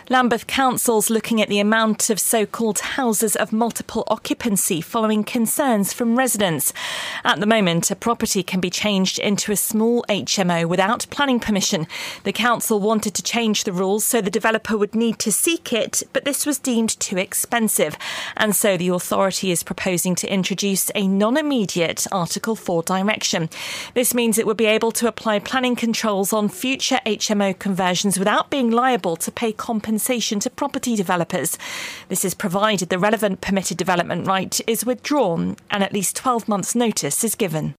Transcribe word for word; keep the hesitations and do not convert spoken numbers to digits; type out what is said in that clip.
Lambeth Council's looking at the amount of so-called houses of multiple occupancy following concerns from residents. At the moment, a property can be changed into a small H M O without planning permission. The council wanted to change the rules so the developer would need to seek it, but this was deemed too expensive. And so the authority is proposing to introduce a non-immediate Article four direction. This means it would be able to apply planning controls on future H M O conversions without being liable to pay compensation to property developers. This is provided the relevant permitted development right is withdrawn and at least twelve months' notice is given.